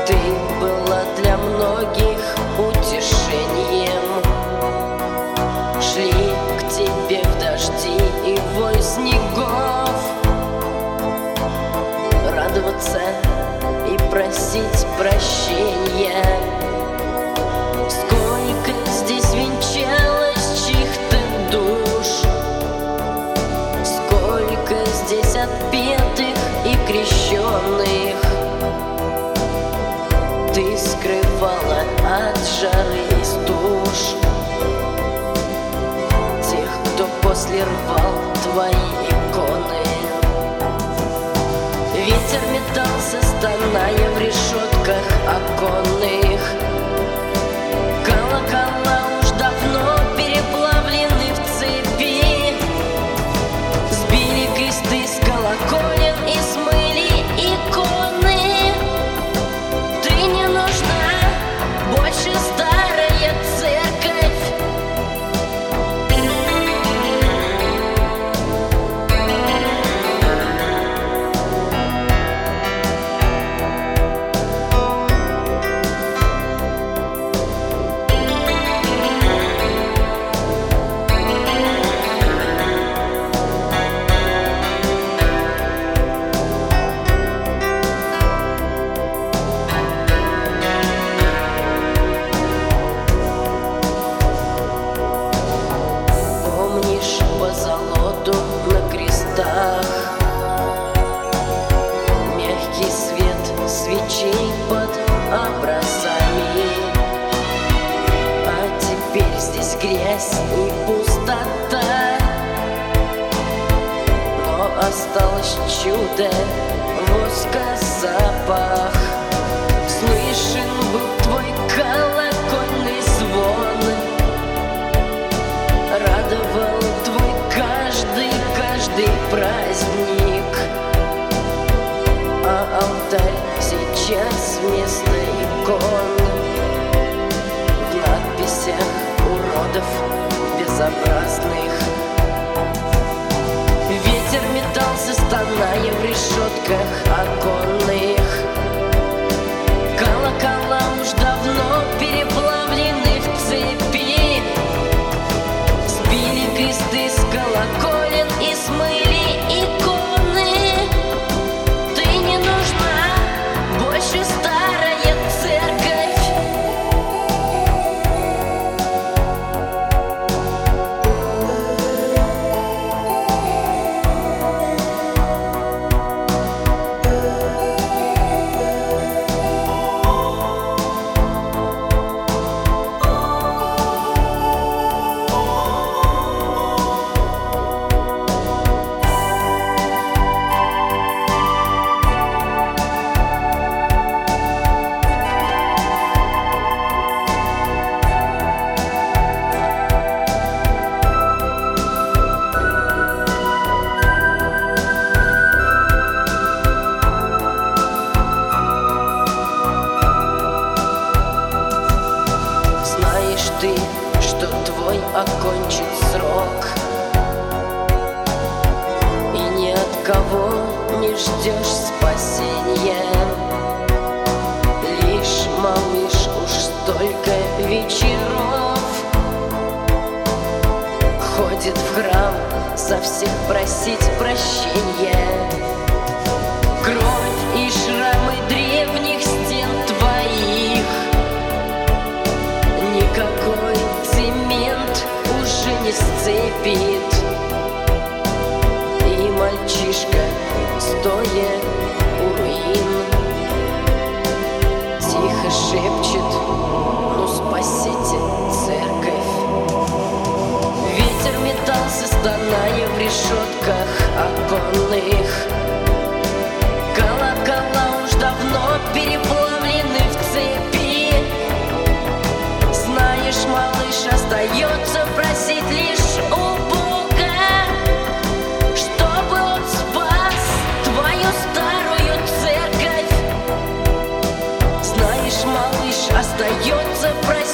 Ты была для многих утешением. Шли к тебе в дожди и вой снегов, радоваться и просить прощения. Сколько здесь венчалось чьих-то душ, сколько здесь отпетых и крещенных. Ты скрывала от жары и стуж тех, кто после рвал твои иконы. Ветер метался, стоная в решетках оконных. Колокола уж давно переплавлены в цепи, сбили кресты с колоколен и смыли иконы. Ты не нужна больше, старая церковь. На крестах мягкий свет свечей под образами, а теперь здесь грязь и пустота. Но осталось чудо, воска, запах. Слышен был твой колокольный звон, радовал твой каждый праздник. А алтарь сейчас вместо икон в надписях уродов безобразных. Ветер метался, стоная в решетках оконных. Колокола уж давно переплавлены в цепи, сбили кресты с колоколен и смыли иконы. Ты не нужна больше, старая церковь. Ты, что твой окончен срок, и ни от кого не ждешь спасения. Лишь, малыш, уж столько вечеров ходит в храм за всех просить прощения. Кровь и шрамы древних стен твоих, никакой цемент уже не сцепит. И мальчишка, стоя у руин, тихо шепчет: ну спасите церковь. Ветер метался, стоная в решетках оконных. Колокола уж давно переплавлены в цепи. Знаешь, малыш, остается просить лишь у Бога, чтобы он спас твою старую церковь. Знаешь, малыш, остается просить